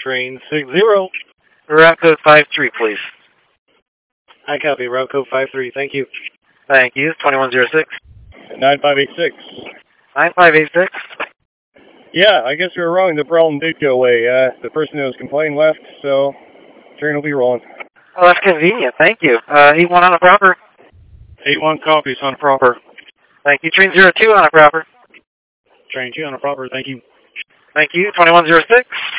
train 60. Route code 53, please. I copy, route code 53, thank you. Thank you. 2106. 9586. 9586. Yeah, I guess we were wrong. The problem did go away. The person that was complaining left, so train will be rolling. Oh, that's convenient. Thank you. 81 on a proper. 81 copies on a proper. Thank you. Train 02 on a proper. Train 2 on a proper, thank you. Thank you. 2106.